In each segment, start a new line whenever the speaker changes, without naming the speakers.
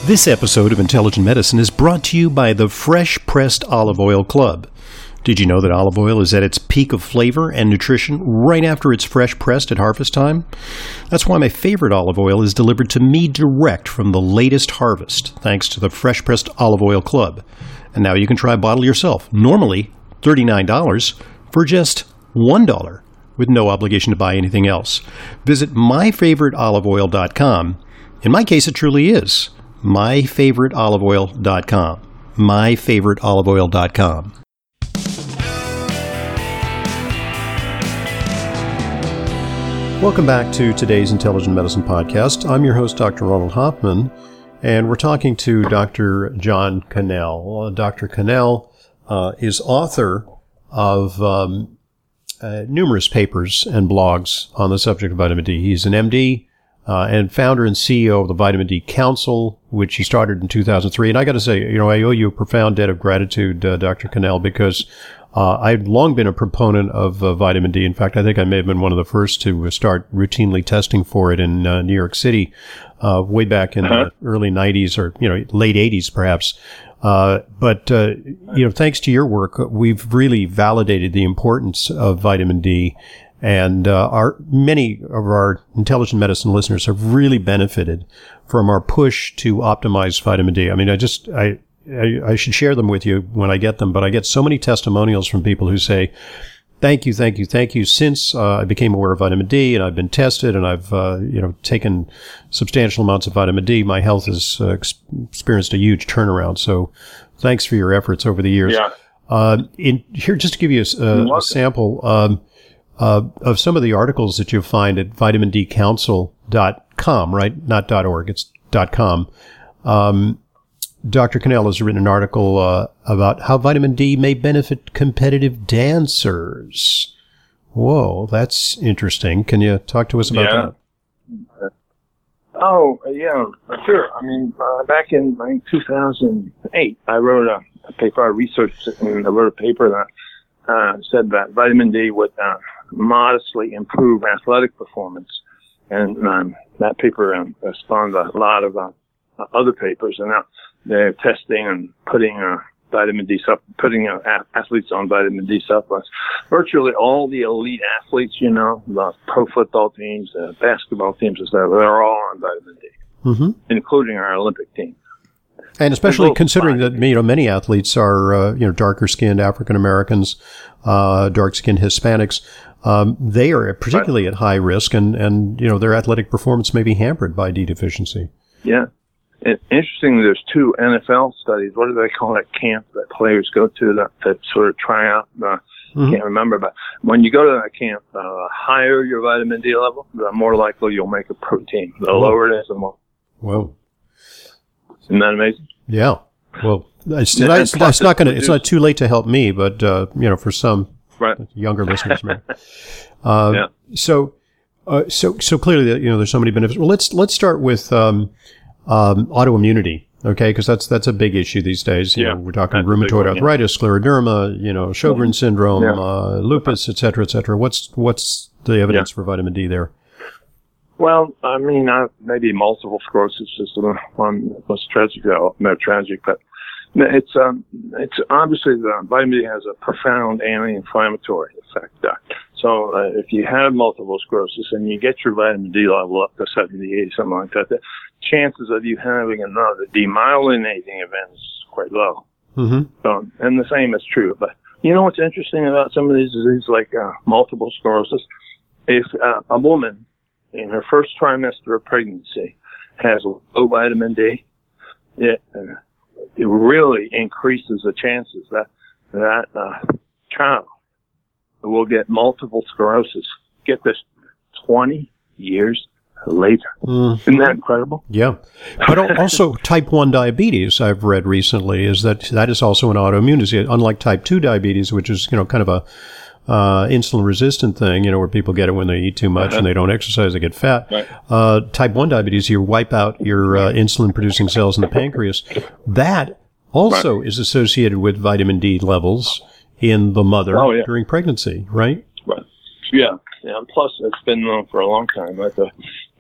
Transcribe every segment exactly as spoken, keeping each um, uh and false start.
This episode of Intelligent Medicine is brought to you by the Fresh Pressed Olive Oil Club. Did you know that olive oil is at its peak of flavor and nutrition right after it's fresh pressed at harvest time? That's why my favorite olive oil is delivered to me direct from the latest harvest, thanks to the Fresh Pressed Olive Oil Club. And now you can try a bottle yourself, normally thirty-nine dollars, for just one dollar, with no obligation to buy anything else. Visit my favorite olive oil dot com. In my case, it truly is my favorite olive oil dot com. my favorite olive oil dot com. Welcome back to today's Intelligent Medicine Podcast. I'm your host, Doctor Ronald Hoffman, and we're talking to Doctor John Cannell. Uh, Doctor Cannell uh, is author of um, uh, numerous papers and blogs on the subject of vitamin D. He's an M D uh, and founder and C E O of the Vitamin D Council, which he started in two thousand three. And I got to say, you know, I owe you a profound debt of gratitude, uh, Doctor Cannell, because Uh, I've long been a proponent of uh, vitamin D. In fact, I think I may have been one of the first to start routinely testing for it in uh, New York City, uh, way back in uh-huh. the early nineties or, you know, late eighties perhaps. Uh, but, uh, you know, thanks to your work, we've really validated the importance of vitamin D. And uh, our many of our intelligent medicine listeners have really benefited from our push to optimize vitamin D. I mean, I just, I, I, I should share them with you when I get them, but I get so many testimonials from people who say, thank you, thank you, thank you. Since uh, I became aware of vitamin D and I've been tested and I've, uh, you know, taken substantial amounts of vitamin D, my health has uh, ex- experienced a huge turnaround. So thanks for your efforts over the years.
Yeah.
Uh, in here, just to give you a, a, a sample um, uh, of some of the articles that you'll find at vitamin d council dot com, right? Not .org, it's .com. Um, Doctor Cannell has written an article uh, about how vitamin D may benefit competitive dancers. Whoa, that's interesting. Can you talk to us about
yeah.
that?
Oh, yeah, sure. I mean, uh, back in like, two thousand eight, I wrote a, a paper, I researched it, and I wrote a paper that uh, said that vitamin D would uh, modestly improve athletic performance. And um, that paper um, spawned a lot of uh, other papers, and now they're testing and putting uh, vitamin D supp- putting uh, athletes on vitamin D supplements. Virtually all the elite athletes, you know, the pro football teams, the basketball teams, and stuff, they're all on vitamin D,
mm-hmm.
including our Olympic team.
And especially considering that, you know, many athletes are, uh, you know, darker skinned African Americans, uh, dark skinned Hispanics. Um, they are particularly right. at high risk, and, and, you know, their athletic performance may be hampered by D deficiency.
Yeah. And interestingly, there's two N F L studies. What do they call that camp that players go to that, that sort of try out? Uh, mm-hmm. Can't remember, but when you go to that camp, the uh, higher your vitamin D level, the more likely you'll make a protein. The oh. lower it is, the more.
Whoa.
Isn't that amazing?
Yeah. Well, it's, it's, it's not going to. It's not too late to help me, but uh, you know, for some
right.
younger listeners, maybe. Uh,
yeah.
So, uh, so, so clearly, you know, there's so many benefits. Well, let's let's start with. Um, Um, autoimmunity, okay, because that's that's a big issue these days. You
yeah,
know, we're talking rheumatoid one, arthritis, yeah. scleroderma, you know, Sjogren's syndrome, yeah. uh, lupus, et cetera, et cetera. What's what's the evidence yeah. for vitamin D there?
Well, I mean, uh, maybe multiple sclerosis is the one most tragic. Well, no, tragic, but it's um, it's obviously the vitamin D has a profound anti-inflammatory effect. Uh, so uh, if you have multiple sclerosis and you get your vitamin D level up to seventy, eighty, something like that, the chances of you having another demyelinating event is quite low.
Mm-hmm.
So, and the same is true. But you know what's interesting about some of these diseases, like uh, multiple sclerosis? If uh, a woman in her first trimester of pregnancy has low vitamin D, it, uh, it really increases the chances that that uh, child will get multiple sclerosis. Get this, twenty years later. Mm. Isn't that incredible?
Yeah. But also type one diabetes, I've read recently, is that that is also an autoimmune disease, unlike type two diabetes, which is, you know, kind of a uh, insulin-resistant thing, you know, where people get it when they eat too much uh-huh. and they don't exercise, they get fat.
Right.
Uh, type one diabetes, you wipe out your uh, insulin-producing cells in the pancreas. That also right. is associated with vitamin D levels in the mother
oh, yeah.
during pregnancy, right?
Right. Yeah. Yeah. And plus, it's been known for a long time that the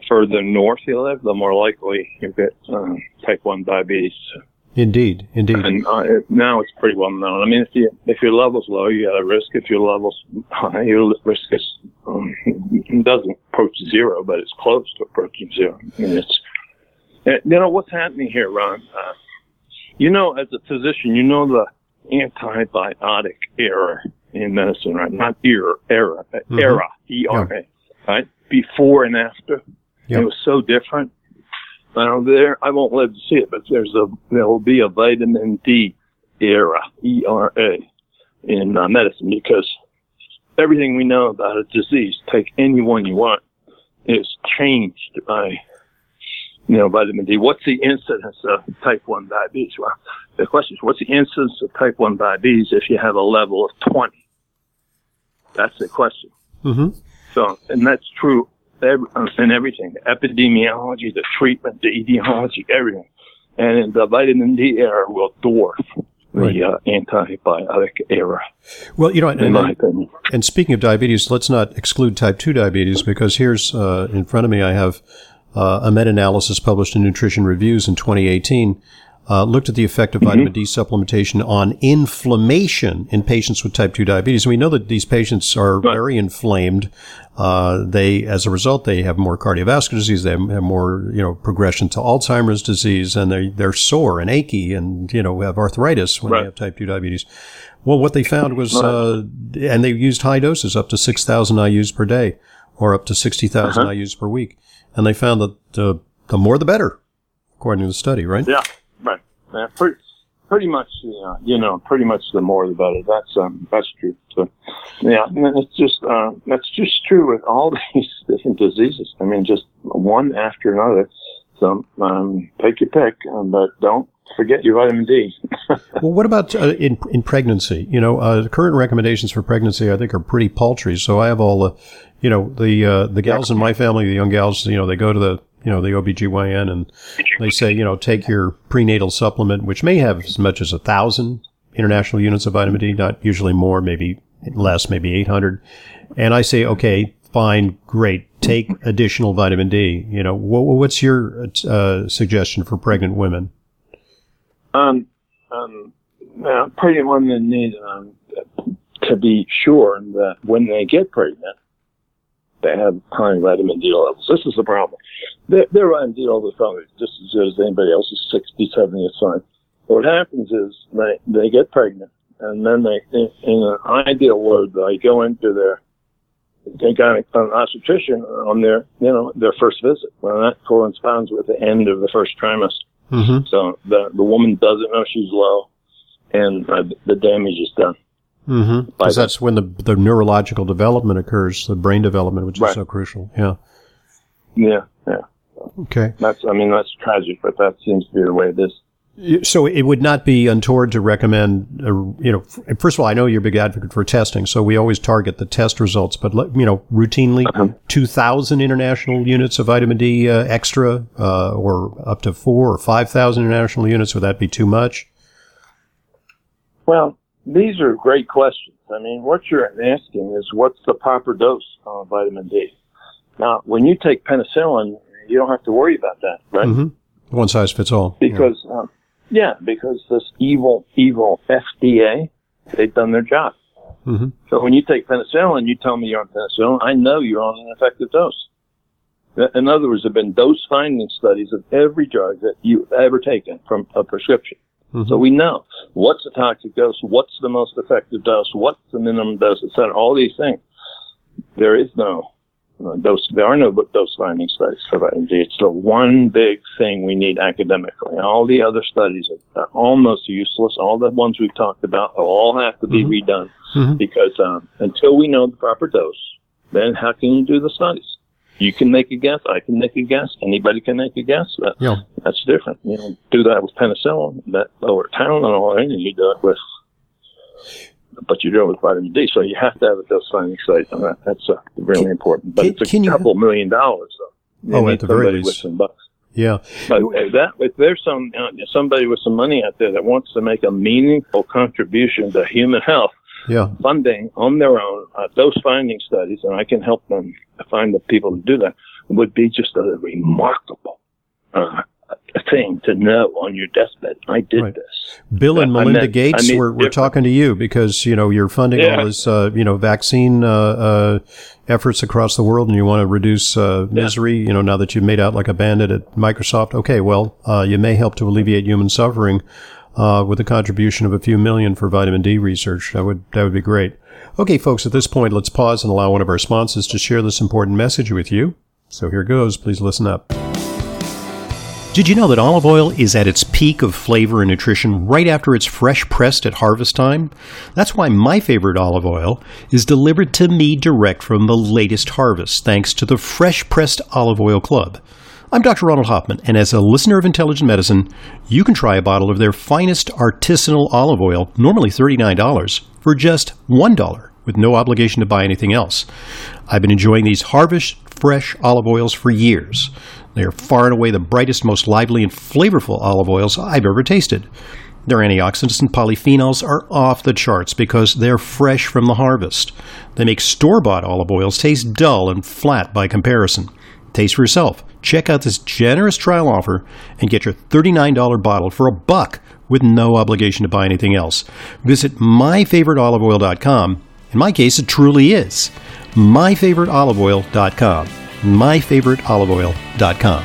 further north you live, the more likely you get uh, type one diabetes.
Indeed, indeed.
And uh, it, now it's pretty well known. I mean, if you if your level's low, you got a risk. If your level's high, your risk is um, it doesn't approach zero, but it's close to approaching zero. I mean, it's you know what's happening here, Ron. Uh, you know, as a physician, you know the antibiotic era in medicine, right? Not era, era, mm-hmm. era, E R A, yeah. Right? Before and after, yep. It was so different. Now there, I won't live to see it, but there's a there will be a vitamin D era, E R A, in uh, medicine, because everything we know about a disease, take any one you want, is changed by you know vitamin D. What's the incidence of type one diabetes? Well, the question is, what's the incidence of type one diabetes if you have a level of twenty? That's the question. Mm-hmm. So, and that's true. Every, and everything, the epidemiology, the treatment, the etiology, everything. And the vitamin D era will dwarf right. the uh, antibiotic era.
Well, you know, and,
in
and,
my opinion.
And speaking of diabetes, let's not exclude type two diabetes, because here's, uh, in front of me, I have uh, a meta-analysis published in Nutrition Reviews in twenty eighteen. Uh, looked at the effect of mm-hmm. vitamin D supplementation on inflammation in patients with type two diabetes. And we know that these patients are right. very inflamed. Uh, they, as a result, they have more cardiovascular disease. They have more, you know, progression to Alzheimer's disease, and they, they're sore and achy and, you know, have arthritis when right. they have type two diabetes. Well, what they found was, uh, and they used high doses, up to six thousand I U's per day or up to sixty thousand uh-huh. I U's per week. And they found that uh, the more the better, according to the study, right?
Yeah. Right. Yeah, pretty, pretty much, uh, you know, pretty much the more the better. That's, um, that's true. So, yeah, and it's just, uh, that's just true with all these different diseases. I mean, just one after another. So, um, take your pick, um, but don't forget your vitamin D.
Well, what about uh, in in pregnancy? You know, uh, the current recommendations for pregnancy, I think, are pretty paltry. So I have all the, you know, the, uh, the gals in my family, the young gals, you know, they go to the, you know, the O B G Y N, and they say, you know, take your prenatal supplement, which may have as much as a thousand international units of vitamin D, not usually more, maybe less, maybe eight hundred. And I say, okay, fine, great, take additional vitamin D. You know, what, what's your uh, suggestion for pregnant women?
Um, um, now, pregnant women need um, to be sure that when they get pregnant, they have high vitamin D levels. This is the problem. Their, their vitamin D levels are probably just as good as anybody else's, sixty, seventy, it's fine. What happens is they, they get pregnant, and then they, in, in an ideal world, they go into their, they got an obstetrician on their, you know, their first visit. Well, that corresponds with the end of the first trimester. Mm-hmm. So the, the woman doesn't know she's low, and uh, the damage is done.
Mm-hmm. Because that's when the the neurological development occurs, the brain development, which right. is so crucial. Yeah.
Yeah. Yeah.
Okay.
That's, I mean, that's tragic, but that seems to be the way it is.
So it would not be untoward to recommend, uh, you know, first of all, I know you're a big advocate for testing, so we always target the test results, but, you know, routinely uh-huh. two thousand international units of vitamin D uh, extra, uh, or up to four or five thousand international units, would that be too much?
Well, these are great questions. I mean, what you're asking is what's the proper dose of vitamin D? Now, when you take penicillin, you don't have to worry about that, right?
Mm-hmm. One size fits all.
Because, yeah. Um, yeah, because this evil, evil F D A, they've done their job. Mm-hmm. So when you take penicillin, you tell me you're on penicillin, I know you're on an effective dose. In other words, there have been dose-finding studies of every drug that you've ever taken from a prescription. Mm-hmm. So we know what's the toxic dose, what's the most effective dose, what's the minimum dose, et cetera, all these things. There is no uh, dose, there are no dose finding studies for vitamin D. It's the one big thing we need academically. All the other studies are almost useless. All the ones we've talked about all have to be mm-hmm. redone mm-hmm. because um, until we know the proper dose, then how can you do the studies? You can make a guess. I can make a guess. Anybody can make a guess. But yeah. That's different. You know, do that with penicillin, that over Tylenol, and you do it with, but you do it with vitamin D. So you have to have a dose finding site on that. That's uh, really can, important. But can, it's a can couple you, million dollars. So
oh, at the very least.
With some bucks.
Yeah.
But if that if there's some uh, somebody with some money out there that wants to make a meaningful contribution to human health.
Yeah.
Funding on their own, uh, dose finding studies, and I can help them find the people to do that. would be just a remarkable uh, thing to know on your deathbed. I did
right.
this.
Bill and
I
Melinda
met,
Gates, we're, we're talking to you because, you know, you're funding
yeah.
all this, uh, you know, vaccine uh, uh, efforts across the world, and you want to reduce uh, misery, yeah. you know, now that you've made out like a bandit at Microsoft. Okay, well, uh, you may help to alleviate human suffering uh, with a contribution of a few million for vitamin D research. That would, that would be great. Okay, folks, at this point, let's pause and allow one of our sponsors to share this important message with you. So here goes. Please listen up. Did you know that olive oil is at its peak of flavor and nutrition right after it's fresh pressed at harvest time? That's why my favorite olive oil is delivered to me direct from the latest harvest, thanks to the Fresh Pressed Olive Oil Club. I'm Doctor Ronald Hoffman, and as a listener of Intelligent Medicine, you can try a bottle of their finest artisanal olive oil, normally thirty-nine dollars, for just one dollar, with no obligation to buy anything else. I've been enjoying these Harvest Fresh olive oils for years. They are far and away the brightest, most lively, and flavorful olive oils I've ever tasted. Their antioxidants and polyphenols are off the charts because they're fresh from the harvest. They make store-bought olive oils taste dull and flat by comparison. Taste for yourself. Check out this generous trial offer and get your thirty-nine dollars bottle for a buck with no obligation to buy anything else. Visit my favorite olive oil dot com. In my case, it truly is my favorite olive oil dot com. my favorite olive oil dot com.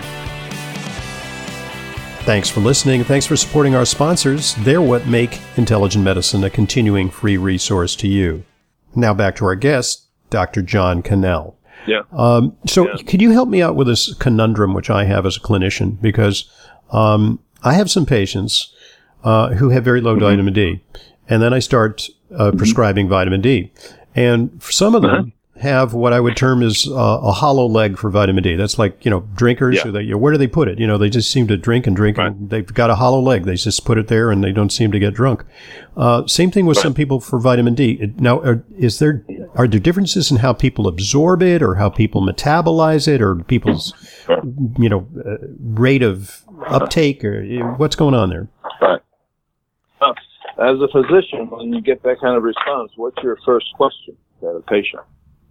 Thanks for listening. Thanks for supporting our sponsors. They're what make Intelligent Medicine a continuing free resource to you. Now back to our guest, Doctor John Cannell.
Yeah.
Um, so
yeah.
Could you help me out with this conundrum which I have as a clinician? Because um, I have some patients uh, who have very low mm-hmm. vitamin D, and then I start uh, mm-hmm. prescribing vitamin D. And for some of them, uh-huh. have what I would term as uh, a hollow leg for vitamin D. That's like, you know, drinkers.
Yeah.
Or they, you know, where do they put it? You know, they just seem to drink and drink, right. and they've got a hollow leg. They just put it there, and they don't seem to get drunk. Uh, same thing with right. some people for vitamin D. Now, are, is there are there differences in how people absorb it, or how people metabolize it, or people's, you know, uh, rate of uptake, or what's going on there?
Right. Uh, as a physician, when you get that kind of response, what's your first question to a patient?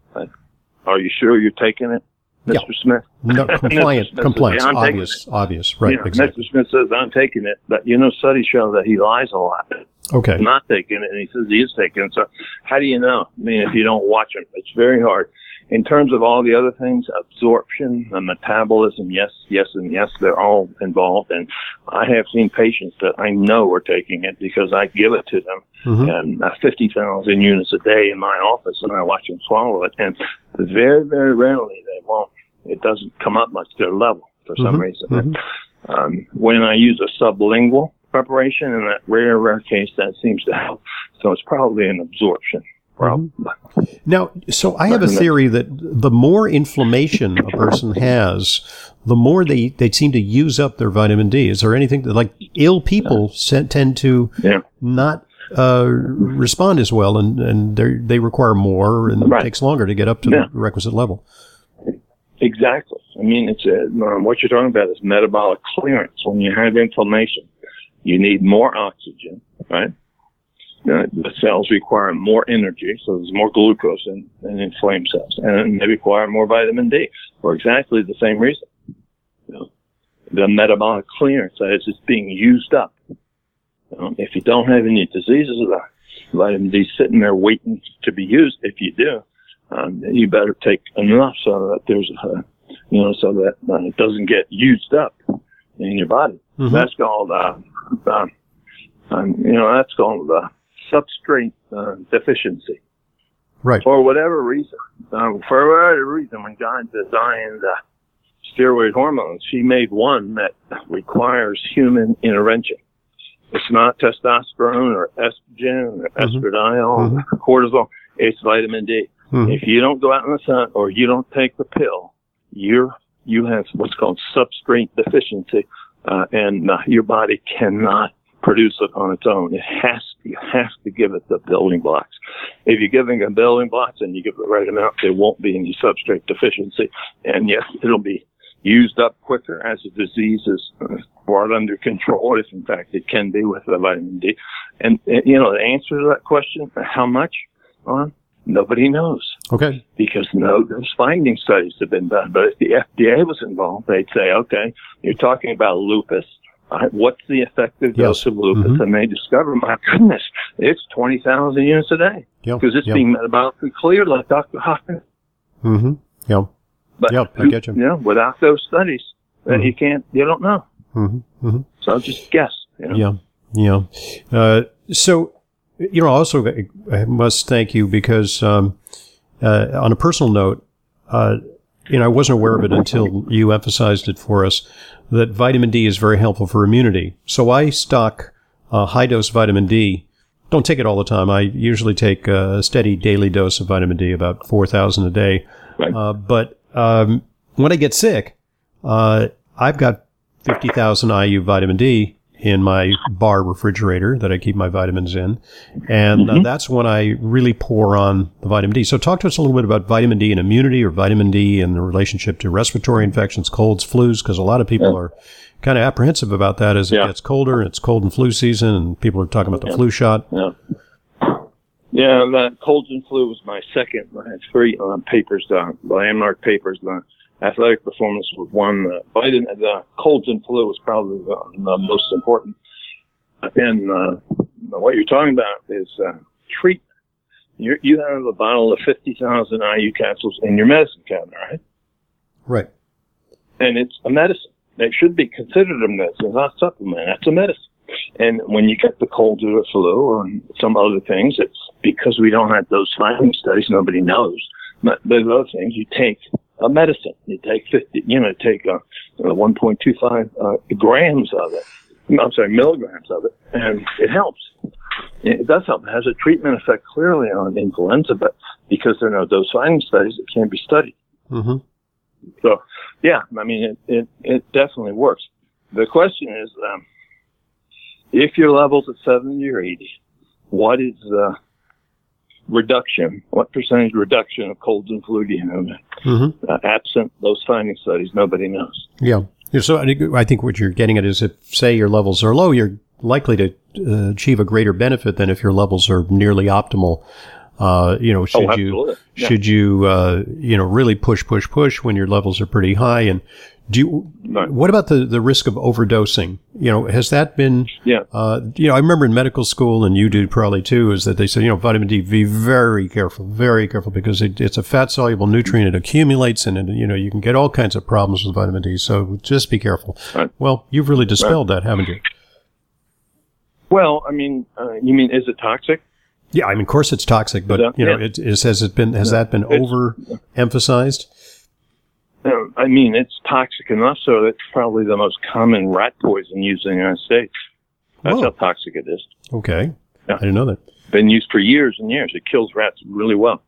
Are you sure you're taking it, Mister
Yeah.
Smith?
No, compliant, compliance,
says, yeah,
obvious, obvious, right,
you know,
exactly.
Mister Smith says, I'm taking it, but you know, studies show that he lies a lot.
Okay.
He's not taking it, and he says he is taking it. So how do you know? I mean, if you don't watch him, it's very hard. In terms of all the other things, absorption, the metabolism, yes, yes, and yes, they're all involved. And I have seen patients that I know are taking it because I give it to them, mm-hmm. and uh, fifty thousand units a day in my office, and I watch them swallow it. And very, very rarely they won't. It doesn't come up much to their level for some
mm-hmm.
reason.
Mm-hmm.
Um, when I use a sublingual preparation, in that rare, rare case, that seems to help. So it's probably an absorption.
Mm-hmm. Now, so I have a theory that the more inflammation a person has, the more they, they seem to use up their vitamin D. Is there anything that, like, ill people tend to yeah. not uh, respond as well, and, and they require more, and right. it takes longer to get up to yeah. the requisite level?
Exactly. I mean, it's a, um, what you're talking about is metabolic clearance. When you have inflammation, you need more oxygen, right? Uh, the cells require more energy, so there's more glucose in, in inflamed cells, and they require more vitamin D for exactly the same reason. You know, the metabolic clearance, that is, it's being used up. You know, if you don't have any diseases, the vitamin D sitting there waiting to be used. If you do, um, you better take enough so that there's a, you know, so that uh, it doesn't get used up in your body. Mm-hmm. That's called, uh, uh, um, you know, that's called uh, substrate uh, deficiency.
Right.
For whatever reason. Um, for whatever reason, when God designed uh, steroid hormones, he made one that requires human intervention. It's not testosterone or estrogen or mm-hmm. estradiol mm-hmm. or cortisol. It's vitamin D. Mm-hmm. If you don't go out in the sun or you don't take the pill, you're, you have what's called substrate deficiency, uh, and uh, your body cannot produce it on its own. It has to, you have to give it the building blocks. If you're giving it building blocks and you give it the right amount, there won't be any substrate deficiency. And yes, it'll be used up quicker as the disease is uh, brought under control, if in fact it can be with the vitamin D. And, and you know, the answer to that question, how much on? Nobody knows.
Okay.
Because no, those finding studies have been done. But if the F D A was involved, they'd say, okay, you're talking about lupus. Uh, what's the effective
Yes.
dose of lupus?
Mm-hmm.
And they discover, my goodness, it's twenty thousand units a day.
Yep.
Because it's
Yep.
being metabolically cleared, like Doctor Hoffman.
Mm-hmm. Yeah.
But,
Yep, I get you.
you know, without those studies, then
Mm-hmm.
you can't, you don't know.
Mm-hmm. Mm-hmm.
So just guess. You know?
Yeah. Yeah. Uh, so, you know, also, I must thank you because, um, uh, on a personal note, uh, you know, I wasn't aware of it until you emphasized it for us, that vitamin D is very helpful for immunity. So I stock uh, high-dose vitamin D. Don't take it all the time. I usually take a steady daily dose of vitamin D, about four thousand a day.
Right.
Uh, but um, when I get sick, uh, I've got fifty thousand I U vitamin D in my bar refrigerator that I keep my vitamins in. And
Mm-hmm.
uh, that's when I really pour on the vitamin D. So talk to us a little bit about vitamin D and immunity, or vitamin D and the relationship to respiratory infections, colds, flus, because a lot of people
Yeah.
are kind of apprehensive about that as it
Yeah.
gets colder. It's cold and flu season, and people are talking about the
Yeah.
flu shot.
Yeah. Yeah, the colds and flu was my second. I had three uh, papers, uh, the landmark papers. The athletic performance was one. The, vitamin, the colds and flu was probably the, the most important. And uh, what you're talking about is uh, treatment. You you have a bottle of fifty thousand I U capsules in your medicine cabinet, right?
Right.
And it's a medicine. It should be considered a medicine, it's not a supplement. That's a medicine. And when you get the cold or the flu or some other things, it's because we don't have those finding studies. Nobody knows. But there's other things. You take a medicine. You take fifty. You know, take uh, one point two five uh, grams of it. I'm sorry, milligrams of it, and it helps. It does help. It has a treatment effect clearly on influenza, but because there are no dose finding studies, it can't be studied.
Mm-hmm.
So, yeah, I mean, it, it, it definitely works. The question is, um, if your level's at seventy or eighty, what is the reduction? What percentage reduction of colds and flu do you have?
Mm-hmm.
Uh, absent those finding studies, nobody knows.
Yeah. Yeah, so I think- I think what you're getting at is if, say, your levels are low, you're likely to uh, achieve a greater benefit than if your levels are nearly optimal. Uh, you know, should
Oh,
you,
absolutely. Yeah.
should you, uh, you know, really push, push, push when your levels are pretty high? And do you,
Right.
what about the, the risk of overdosing? You know, has that been,
Yeah.
uh, you know, I remember in medical school, and you do probably too, is that they said, you know, vitamin D, be very careful, very careful, because it, it's a fat soluble nutrient. It accumulates, and, it, you know, you can get all kinds of problems with vitamin D. So just be careful.
Right.
Well, you've really dispelled that, haven't you?
Well, I mean, uh, you mean, is it toxic?
Yeah, I mean, of course it's toxic, but
Yeah.
you know,
Yeah.
it, it has it been has that been
It's-
overemphasized?
Uh, I mean, it's toxic enough so it's probably the most common rat poison used in the United States. That's
Whoa.
how toxic it is.
Okay,
Yeah.
I didn't know that.
Been used for years and years. It kills rats really well.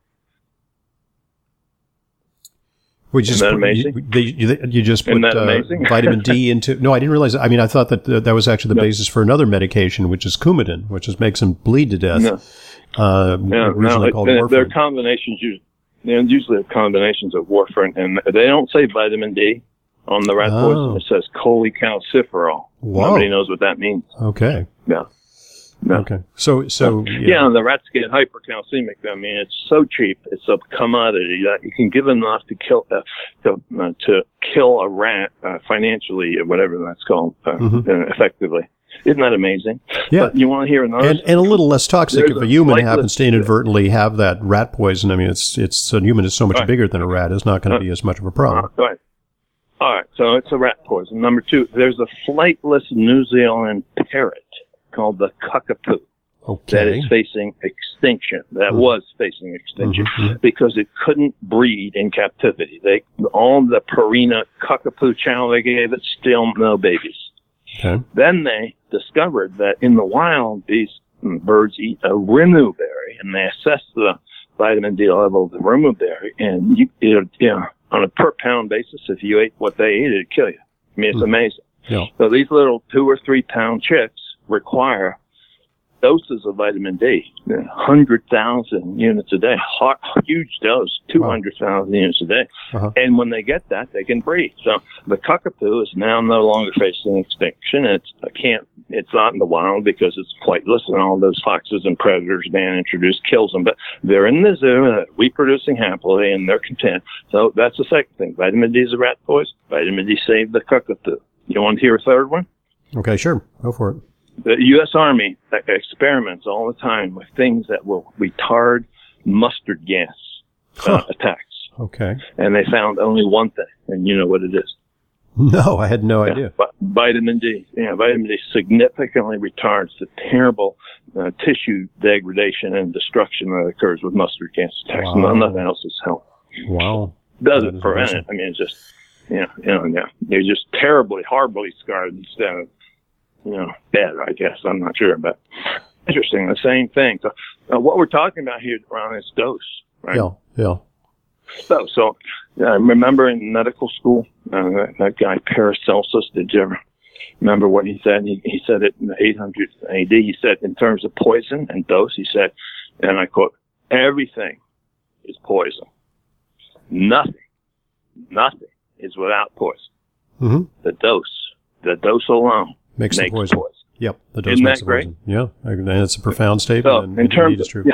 We just
Isn't that
put-
amazing?
You, they, you, you just put
Isn't that
uh,
amazing?
vitamin D into. No, I didn't realize. I mean, I thought that uh, that was actually the
No.
basis for another medication, which is Coumadin, which is makes them bleed to death.
No.
Uh,
Yeah,
originally
no,
called
it, they're
warfarin.
combinations. Usually, they're usually combinations of warfarin, and they don't say vitamin D on the rat
Oh.
poison. It says cholecalciferol.
Whoa.
Nobody knows what that means.
Okay.
Yeah. No.
Okay. So so
Yeah, and the rats get hypercalcemic. I mean, it's so cheap. It's a commodity that you can give enough to kill uh, to, uh, to kill a rat uh, financially, or whatever that's called, uh,
Mhm.
uh, effectively. Isn't that amazing?
Yeah.
But you want to hear another?
And, and a little less toxic
There's
if a
a
human
slight
happens to
list-
inadvertently have that rat poison. I mean, it's it's a human is so much
Right.
bigger than a rat. It's not going to
Uh,
be as much of a
Uh,
problem.
right. All right. So it's a rat poison. Number two, there's a flightless New Zealand parrot called the cockapoo. That
Okay.
is facing extinction. That
Mhm.
was facing extinction
Mhm.
because it couldn't breed in captivity. They all the Purina cockapoo chow they gave it, still no babies.
Okay.
Then they discovered that in the wild, these birds eat a rimu berry, and they assessed the vitamin D level of the rimu berry, and you, it, you know, on a per pound basis, if you ate what they ate, it'd kill you. I mean, it's
Mhm.
amazing.
Yeah.
So these little two or three pound chicks require doses of vitamin D, one hundred thousand units a day, hot, huge dose, two hundred thousand units a day.
Uh-huh.
And when they get that, they can breed. So the cockapoo is now no longer facing extinction. It's, it can't it's not in the wild because it's flightless and all those foxes and predators being introduced kills them. But they're in the zoo and reproducing happily and they're content. So that's the second thing. Vitamin D is a rat poison. Vitamin D saved the cockatoo. You want to hear a third one?
Okay, sure. Go for it.
The U S Army experiments all the time with things that will retard mustard gas uh, huh. attacks.
Okay.
And they found only one thing, and you know what it is.
No, I had no
yeah,
idea.
But vitamin D. Yeah, vitamin D significantly retards the terrible uh, tissue degradation and destruction that occurs with mustard gas attacks.
Wow.
Nothing else has helped.
Wow.
Doesn't prevent it. I mean, it's just, you know, you know, yeah, you're just terribly, horribly scarred instead of, you know, dead, I guess. I'm not sure, but interesting. The same thing. So uh, what we're talking about here, Ron, is dose, right?
Yeah, yeah.
So, so I remember in medical school, uh, that, that guy Paracelsus, did you ever remember what he said? He, he said it in the eight hundred A D. He said, in terms of poison and dose, he said, and I quote, everything is poison. Nothing, nothing is without poison.
Mm-hmm.
The dose, the dose alone
makes,
makes
the poison.
poison.
Yep, the dose
Isn't
makes
that
the
great?
poison. Yeah, and it's a profound statement.
So,
and
in terms
it's
of,
true.
yeah.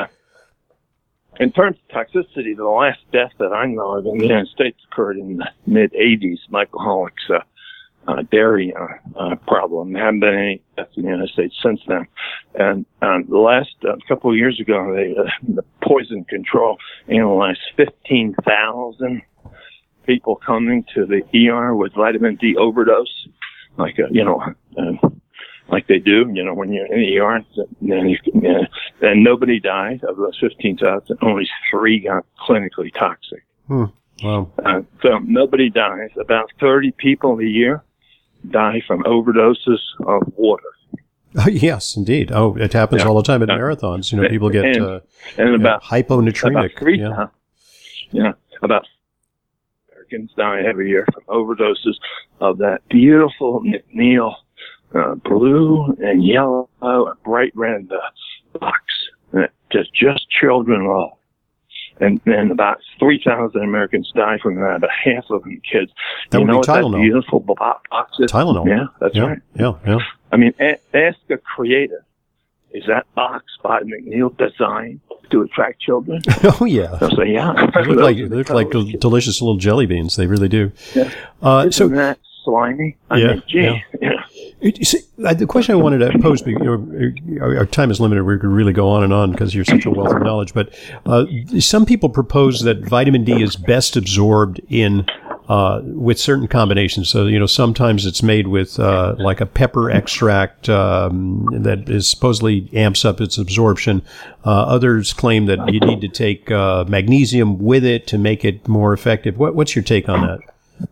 In terms of toxicity, the last death that I know of in the United States occurred in the mid eighties. Michael Hollick's uh, uh, dairy uh, uh, problem. There haven't been any deaths in the United States since then. And um, the last uh, couple of years ago, they, uh, the Poison Control analyzed fifteen thousand people coming to the E R with vitamin D overdose, like uh, you know. Uh, Like they do, you know, when you're in the E R, and, you, uh, and nobody died. Of those fifteen thousand, only three got clinically toxic.
Hmm. Wow.
Uh, so nobody dies. About thirty people a year die from overdoses of water.
Oh, yes, indeed. Oh, it happens
Yeah.
all the time at
Yeah.
marathons. You know, people get
and,
uh,
and about,
you know, hyponatremic.
about three
yeah.
times, yeah, about Americans die every year from overdoses of that beautiful McNeil Uh, blue and yellow and bright red uh, box that just just children love, and then about three thousand Americans die from that. About half of them kids.
That
you
would
know
be
what
Tylenol.
that beautiful box is?
Tylenol.
Yeah, that's
yeah,
right.
Yeah, yeah.
I mean, a- ask a creative. Is that box by McNeil designed to attract children?
Oh yeah.
They'll say, yeah.
They look like they look like del- delicious little jelly beans. They really do.
Yeah.
Uh,
Isn't
so
that slimy? I
Yeah,
mean, gee,
yeah.
yeah.
You see, uh, the question I wanted to pose, you know, our, our time is limited. We could really go on and on because you're such a wealth of knowledge. But uh, some people propose that vitamin D is best absorbed in uh, with certain combinations. So, you know, sometimes it's made with uh, like a pepper extract um, that is supposedly amps up its absorption. Uh, others claim that you need to take uh, magnesium with it to make it more effective. What, what's your take on that?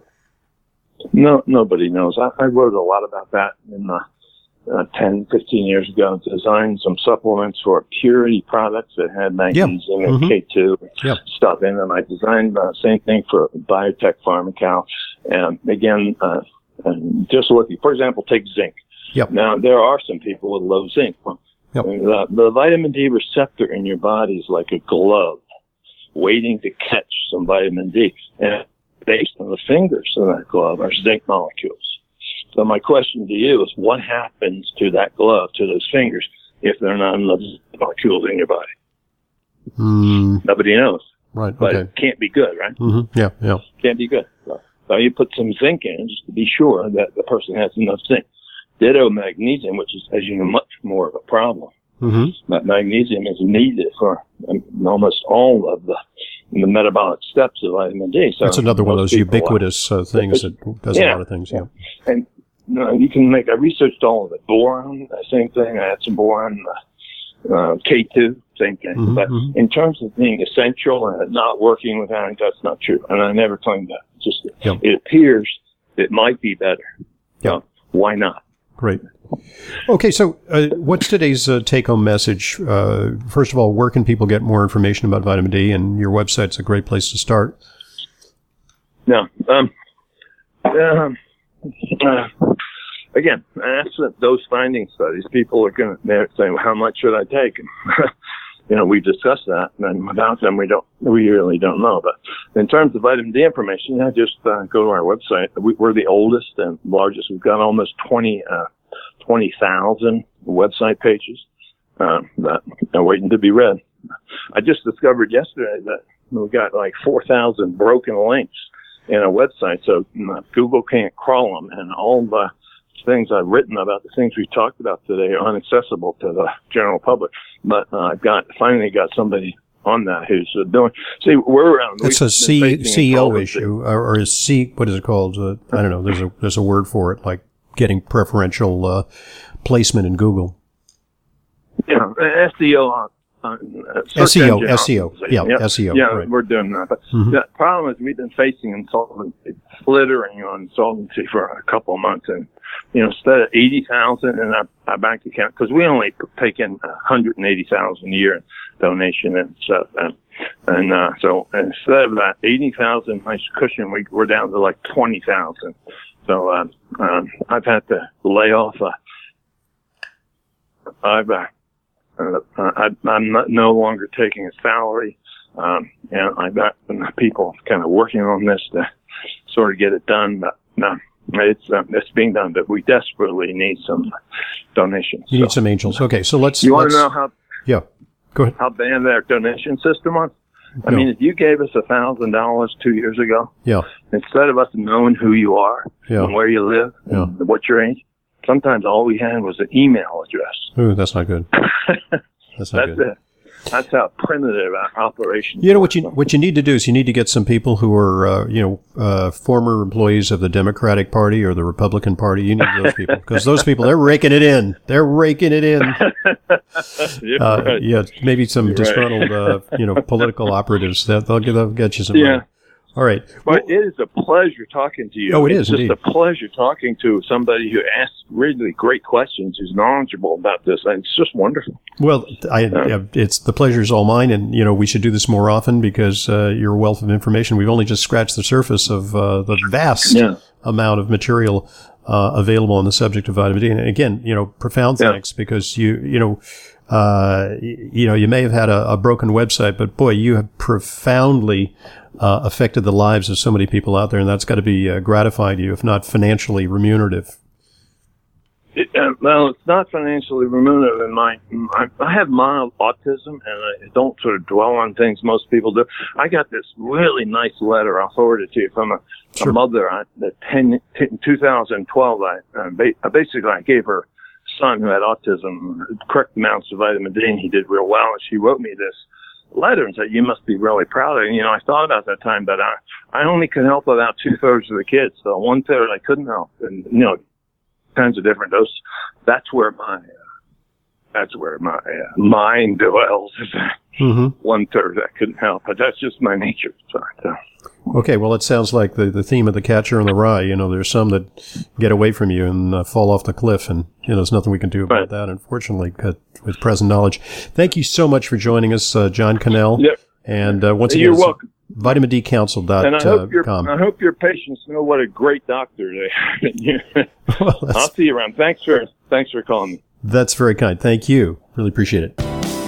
No, nobody knows. I, I wrote a lot about that in uh, uh, ten, fifteen years ago. Designed some supplements for purity products that had magnesium
Yep.
and
Mm-hmm.
K two
Yep.
stuff in them. I designed the uh, same thing for Biotech Pharmacal. And again, uh, and just looking, for example, take zinc.
Yep.
Now, there are some people with low zinc.
Yep.
The, the vitamin D receptor in your body is like a glove waiting to catch some vitamin D. And based on the fingers of that glove are zinc molecules. So my question to you is, what happens to that glove, to those fingers, if there are not enough zinc molecules in your body?
Mm,
Nobody knows.
right.
But
Okay.
it can't be good, right?
Mm-hmm. Yeah. Yeah.
Can't be good. So, so you put some zinc in just to be sure that the person has enough zinc. Ditto magnesium, which is, as you know, much more of a problem.
Mm-hmm.
But magnesium is needed for um, almost all of the the metabolic steps of vitamin D. So
That's another one of
most
those
people,
ubiquitous uh, things that does
yeah,
a lot of things. Yeah.
And you know, you can make, I researched all of it. Boron, uh, same thing. I had some boron, uh, uh, K two, same thing.
Mhm,
but
mhm.
in terms of being essential and not working without it, that's not true. And I never claimed that. It's just,
Yep.
it appears it might be better.
Yep.
So why not?
Great. Okay, so uh, what's today's uh, take-home message? Uh, first of all, where can people get more information about vitamin D? And your website's a great place to start.
No. Um, um, uh, again, absent those finding studies, people are going to say, well, how much should I take? And, you know, we discussed that, and without them, we don't, we really don't know. But in terms of vitamin D information, yeah, just uh, go to our website. We, we're the oldest and largest. We've got almost twenty, uh, twenty thousand website pages uh, that are waiting to be read. I just discovered yesterday that we got like four thousand broken links in a website, so Google can't crawl them, and all the things I've written about the things we talked about today are inaccessible to the general public. But uh, I've got finally got somebody on that who's uh, doing. See, we're around.
It's a C, C E O issue, or, or is C? What is it called? Uh, I don't know. There's a there's a word for it, like getting preferential uh, placement in Google.
Yeah, S E O. Uh,
S E O, S E O, yeah,
yeah,
S E O.
Yeah,
right.
We're doing that. But
Mm-hmm.
the problem is we've been facing insolvency, flittering on insolvency for a couple of months, and you know, instead of eighty thousand in our, our bank account, because we only take in one hundred and eighty thousand a year in donation and stuff, and, and uh, so instead of that eighty thousand nice cushion, we we're down to like twenty thousand. So uh, um, I've had to lay off. Uh, I've uh, Uh, I, I'm not, no longer taking a salary. Um, and I've got people kind of working on this to sort of get it done. But no, it's uh, it's being done. But we desperately need some donations.
You
so.
need some angels. Okay, so let's.
You want
let's,
to know how?
Yeah, go ahead.
How bad their donation system was? I
No.
mean, if you gave us a thousand dollars two years ago,
Yeah,
instead of us knowing who you are
Yeah.
and where you live
Yeah.
and what your age, sometimes all we had was an email address.
ooh, that's not good. That's not
That's
good.
it. That's how primitive our operations.
You know what you what you need to do is you need to get some people who are uh, you know uh, former employees of the Democratic Party or the Republican Party. You need those people because those people they're raking it in. They're raking it in.
You're
Uh,
right.
yeah, maybe some
You're
disgruntled uh, you know political operatives that they'll, they'll get you some
Yeah.
money. All right.
But it is a pleasure talking to you.
Oh, it
it's
is,
just
indeed.
a pleasure talking to somebody who asks really great questions, who's knowledgeable about this, and it's just wonderful.
Well, I, yeah, it's the pleasure is all mine, and you know we should do this more often because uh, your wealth of information. We've only just scratched the surface of uh, the vast
Yeah.
amount of material uh, available on the subject of vitamin D. And again, you know, profound
Yeah.
thanks because you, you know, uh, y- you know, you may have had a, a broken website, but boy, you have profoundly uh, affected the lives of so many people out there, and that's got to be uh, gratifying to you, if not financially remunerative.
It, uh, well, it's not financially remunerative. In my, I, I have mild autism, and I don't sort of dwell on things most people do. I got this really nice letter. I'll forward it to you from a,
Sure.
a mother. I, the ten, ten, twenty twelve, I, uh, ba- basically I gave her son who had autism correct amounts of vitamin D, and he did real well. And she wrote me this letter and said, "You must be really proud of it." And, you know, I thought about that time, but I, I only could help about two thirds of the kids, so one third I couldn't help, and you know, kinds of different doses. That's where my, uh, that's where my uh, mind dwells.
Mm-hmm.
One third I couldn't help, but that's just my nature. So, uh,
Okay, well, it sounds like the, the theme of The Catcher in the Rye. You know, there's some that get away from you and uh, fall off the cliff, and, you know, there's nothing we can do about
Right.
that, unfortunately, with present knowledge. Thank you so much for joining us, uh, John Cannell.
Yep.
And uh, once again,
You're
it's
welcome.
vitamin D council dot com.
And I hope your I hope your patients know what a great doctor they have.
Well,
I'll
that's,
see you around. Thanks for thanks for calling me.
that's very kind. Thank you. Really appreciate it.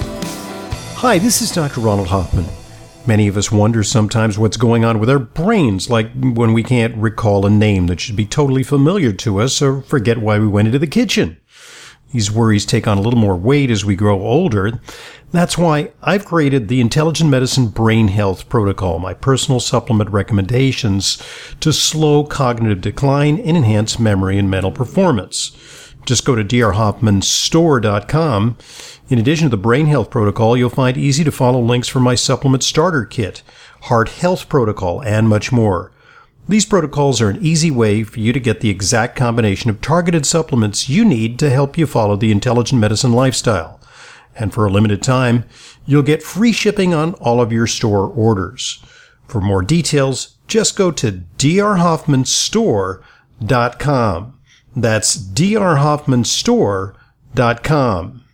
Hi, this is Doctor Ronald Hoffman. Many of us wonder sometimes what's going on with our brains, like when we can't recall a name that should be totally familiar to us or forget why we went into the kitchen. These worries take on a little more weight as we grow older. That's why I've created the Intelligent Medicine Brain Health Protocol, my personal supplement recommendations to slow cognitive decline and enhance memory and mental performance. Just go to d r hoffman store dot com. In addition to the Brain Health Protocol, you'll find easy-to-follow links for my supplement starter kit, Heart Health Protocol, and much more. These protocols are an easy way for you to get the exact combination of targeted supplements you need to help you follow the intelligent medicine lifestyle. And for a limited time, you'll get free shipping on all of your store orders. For more details, just go to d r hoffman store dot com. That's d r hoffman store dot com.